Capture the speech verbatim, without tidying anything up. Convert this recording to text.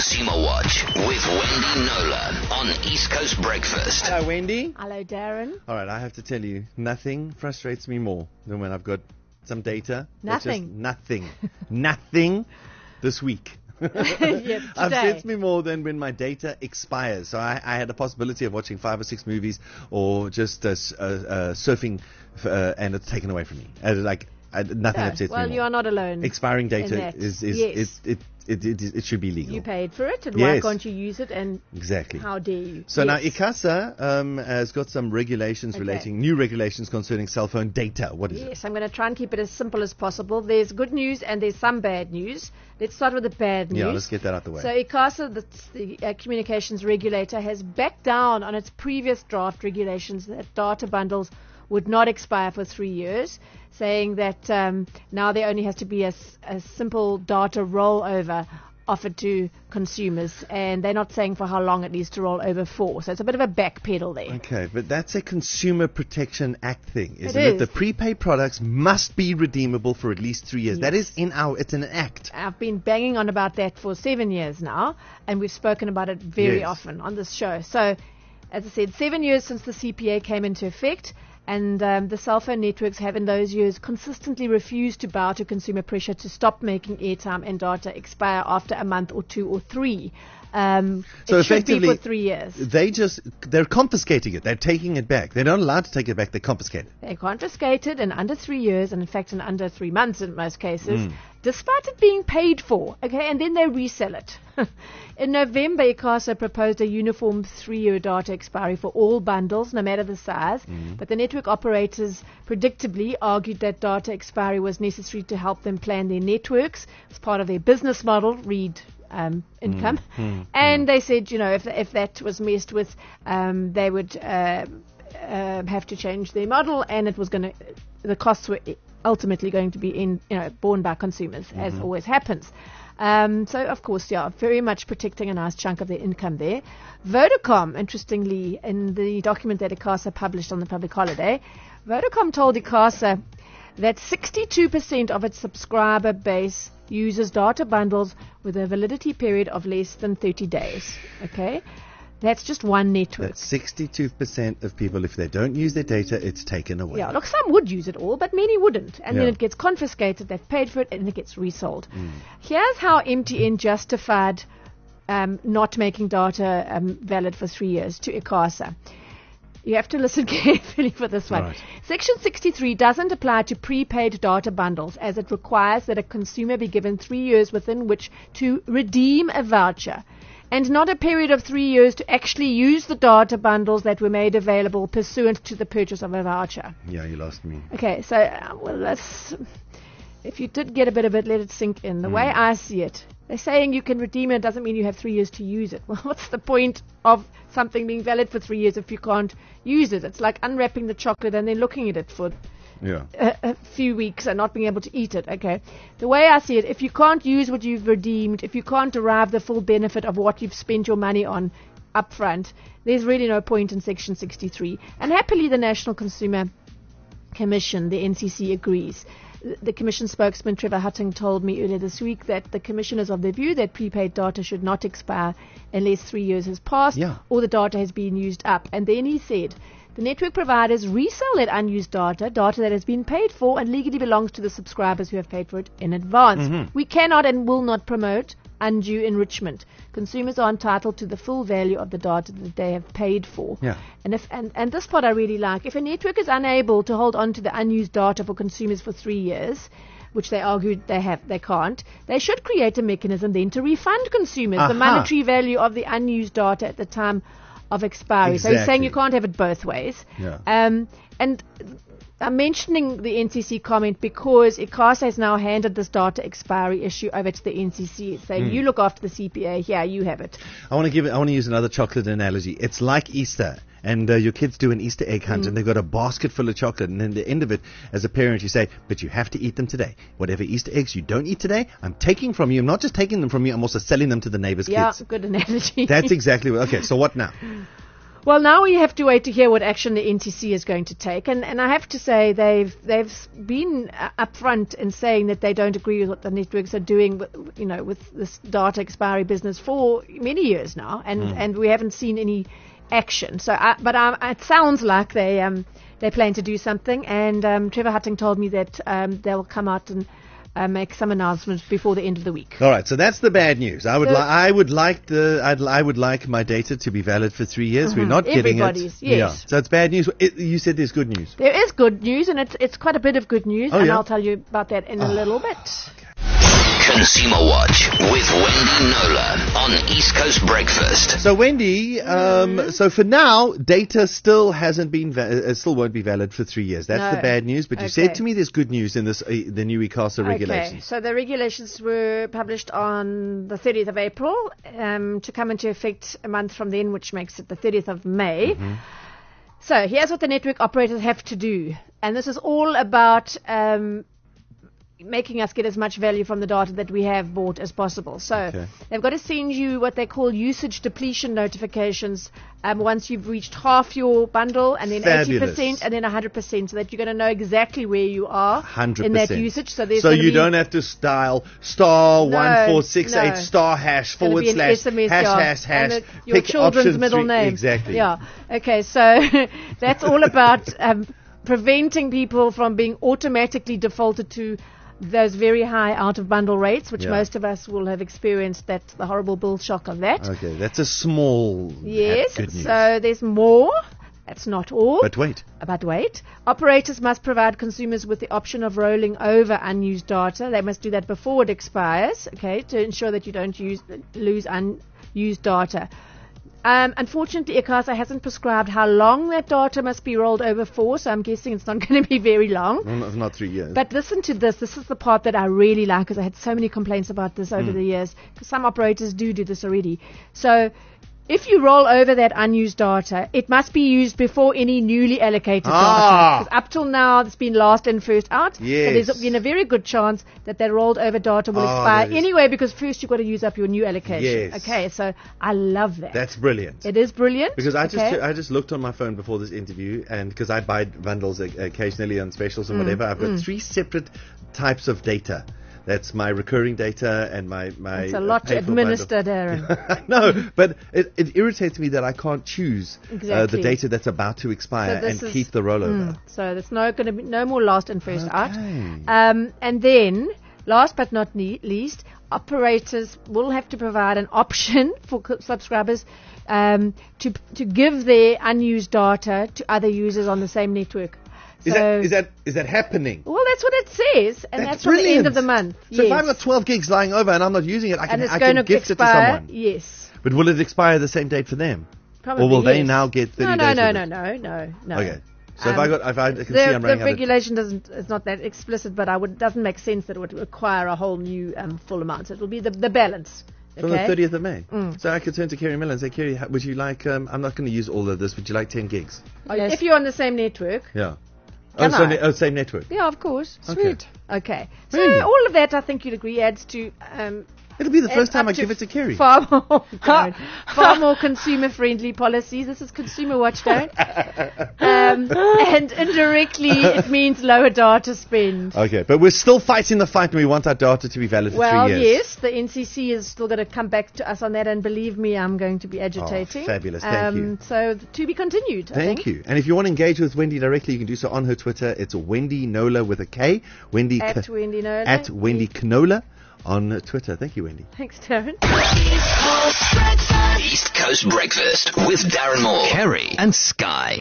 Consumer Watch with Wendy Nola on East Coast Breakfast. Hello, Wendy. Hello, Darren. All right, I have to tell you, nothing frustrates me more than when I've got some data. Nothing. Just nothing. nothing this week. Yep, Upsets me more than when my data expires. So I, I had the possibility of watching five or six movies or just uh, s- uh, uh, surfing, f- uh, and it's taken away from me. Uh, like I, nothing No, upsets well, me more. you are not alone. Expiring in data that. is, is Yes. it, it, it, it, it should be legal. You paid for it, and why Yes. can't you use it? And Exactly. how dare you? So now Yes. ICASA um, has got some regulations Okay. relating, new regulations concerning cell phone data. What is it? Yes, I'm going to try and keep it as simple as possible. There's good news and there's some bad news. Let's start with the bad news. Yeah, let's get that out the way. So ICASA, the, the uh, communications regulator, has backed down on its previous draft regulations that data bundles would not expire for three years, saying that um, now there only has to be a, s- a simple data rollover offered to consumers, and they're not saying for how long it needs to roll over for. So it's a bit of a backpedal there. Okay, but that's a Consumer Protection Act thing, isn't It it? is. The prepaid products must be redeemable for at least three years. That Yes. is in our, it's an act. I've been banging on about that for seven years now, and we've spoken about it very Yes. often on this show. So, as I said, seven years since the C P A came into effect, and um, the cell phone networks have in those years consistently refused to bow to consumer pressure to stop making airtime and data expire after a month or two or three. Um, So it should be effectively, for three years. They just, they're confiscating it. They're taking it back. They're not allowed to take it back. They confiscate it. They confiscated in under three years, and in fact in under three months in most cases, Mm. despite it being paid for. Okay, and then they resell it. In November, ICASA proposed a uniform three-year data expiry for all bundles, no matter the size. Mm. But the network operators predictably argued that data expiry was necessary to help them plan their networks as part of their business model. Read. Um, income, Mm. and they said, you know, if if that was messed with, um, they would uh, uh, have to change their model, and it was going to, the costs were ultimately going to be in, you know, borne by consumers, as always happens. Um, so, of course, yeah, very much protecting a nice chunk of their income there. Vodacom, interestingly, in the document that ICASA published on the public holiday, Vodacom told ICASA that sixty-two percent of its subscriber base uses data bundles with a validity period of less than thirty days. Okay? That's just one network. That's sixty-two percent of people, if they don't use their data, it's taken away. Yeah, look, some would use it all, but many wouldn't. And then Yeah. it gets confiscated, they've paid for it, and it gets resold. Here's how M T N justified um, not making data um, valid for three years to ICASA. You have to listen carefully for this one. Right. Section sixty-three doesn't apply to prepaid data bundles, as it requires that a consumer be given three years within which to redeem a voucher, and not a period of three years to actually use the data bundles that were made available pursuant to the purchase of a voucher. Yeah, you lost me. Okay, so, uh, well, that's, if you did get a bit of it, let it sink in. The way I see it, they're saying you can redeem it doesn't mean you have three years to use it. Well, what's the point of something being valid for three years if you can't use it? It's like unwrapping the chocolate and then looking at it for Yeah. a, a few weeks and not being able to eat it. Okay, the way I see it, if you can't use what you've redeemed, if you can't derive the full benefit of what you've spent your money on upfront, there's really no point in Section sixty-three. And happily, the National Consumer Commission, the N C C, agrees. The Commission spokesman Trevor Hutting told me earlier this week that the Commission is of the view that prepaid data should not expire unless three years has passed Yeah. or the data has been used up. And then he said, the network providers resell that unused data, data that has been paid for and legally belongs to the subscribers who have paid for it in advance. We cannot and will not promote undue enrichment. Consumers are entitled to the full value of the data that they have paid for. Yeah. And if and, and this part I really like. If a network is unable to hold on to the unused data for consumers for three years, which they argued they have, they can't, they should create a mechanism then to refund consumers Aha. the monetary value of the unused data at the time of expiry. So he's saying Exactly. you can't have it both ways. Yeah. Um, and I'm mentioning the N C C comment because ICASA has now handed this data expiry issue over to the N C C, saying you look after the C P A, here, you have it. I want to give it, I want to use another chocolate analogy. It's like Easter. And uh, your kids do an Easter egg hunt, and they've got a basket full of chocolate. And at the end of it, as a parent, you say, but you have to eat them today. Whatever Easter eggs you don't eat today, I'm taking from you. I'm not just taking them from you, I'm also selling them to the neighbor's Yeah, kids. good analogy. That's exactly what. Okay, so what now? Well, now we have to wait to hear what action the N T C is going to take, and and I have to say they've they've been uh, upfront in saying that they don't agree with what the networks are doing, with, you know, with this data expiry business for many years now, and mm. and we haven't seen any action. So, I, but um, it sounds like they um they plan to do something, and um, Trevor Hutting told me that um they'll come out and Uh, make some announcements before the end of the week. All right, so that's the bad news. I would, So- li- I would like the, I'd, I would like my data to be valid for three years. We're not getting it. Everybody's, yes. Yeah, so it's bad news. It, you said there's good news. There is good news, and it's it's quite a bit of good news, Oh, and yeah? I'll tell you about that in a little bit. Consumer Watch with Wendy Knowler on East Coast Breakfast. So Wendy, um, so for now, data still hasn't been, va- uh, still won't be valid for three years. That's No. the bad news. But you Okay. said to me there's good news in this, uh, the new ICASA Okay, regulations. so the regulations were published on the thirtieth of April um, to come into effect a month from then, which makes it the thirtieth of May. Mm-hmm. So here's what the network operators have to do, and this is all about um, making us get as much value from the data that we have bought as possible. So Okay. they've got to send you what they call usage depletion notifications um, once you've reached half your bundle, and then eighty Fabulous. percent, and then one hundred percent, so that you're going to know exactly where you are one hundred in that percent. usage. So there's So gonna you be don't have to style star No, one four six eight no. star hash gonna forward be an slash S M S, hash yeah, hash hash. and the- your pick children's option middle three- name. Exactly. Yeah. Okay, so that's all about um, preventing people from being automatically defaulted to those very high out of bundle rates, which Yeah. most of us will have experienced. That's the horrible bill shock of that. Okay, that's a small Yes. good news. So there's more. That's not all. But wait. But wait, operators must provide consumers with the option of rolling over unused data. They must do that before it expires, okay, to ensure that you don't use lose unused data. Um, unfortunately, ICASA hasn't prescribed how long that data must be rolled over for, so I'm guessing it's not going to be very long. Well, not- not three years. But listen to this. This is the part that I really like, because I had so many complaints about this over the years, because some operators do do this already. So if you roll over that unused data, it must be used before any newly allocated Ah. data. 'Cause up till now, it's been last in, first out. Yes. So there's been a very good chance that that rolled over data will Ah, expire that is- anyway, because first you've got to use up your new allocation. Yes. Okay, so I love that. That's brilliant. It is brilliant. Because I just okay? I just looked on my phone before this interview, and because I buy bundles o- occasionally on specials Mm, and whatever, I've got three separate types of data. That's my recurring data and my my. It's a uh, lot to pay for bundle. administer, Darren. No, but it, it irritates me that I can't choose uh, the Exactly. data that's about to expire So this and is- keep the rollover. Mm, so there's no going to be no more last and first out. Okay. Um, and then, last but not ne- least, operators will have to provide an option for co- subscribers um, to to give their unused data to other users on the same network. Is So- that is that is that happening? Well, that's what it says, and that's, That's from the end of brilliant. the month. So yes. if I've got twelve gigs lying over and I'm not using it, I can and it's I going can to gift expire, it to someone. yes. But will it expire the same date for them? Probably, Or will they yes. now get thirty no, no, days no, with no, it? no, no, no. Okay. So if Um, I got if I can see The, I'm the running out of regulation doesn't is not that explicit, but I would doesn't make sense that it would require a whole new um, full amount. So it will be the the balance. from Okay. the thirtieth of May. Mm. So I could turn to Kerry Miller and say, Kerry, ha- would you like? Um, I'm not going to use all of this. Would you like ten gigs? Yes. If you're on the same network. Yeah. Can oh, so I? ne- oh, same network. Yeah, of course. Okay. Sweet. Okay. So Really? all of that, I think you'd agree, adds to um, It'll be the first adds time up I give it to Kerry. Far more, Darren, far more consumer-friendly policies. This is Consumer Watch, Darren. um, and indirectly, it means lower data spend. Okay, but we're still fighting the fight, and we want our data to be valid for Well, three years. yes, the N C C is still going to come back to us on that, and believe me, I'm going to be agitating. Oh, fabulous. Thank you. So to be continued. I Thank think. you. And if you want to engage with Wendy directly, you can do so on her Twitter. It's Wendy Knowler with a K. Wendy At K- Wendy Knowler. At Wendy Knoller on Twitter. Thank you, Wendy. Thanks, Darren. East Coast Breakfast with Darren Moore, Kerry, and Sky.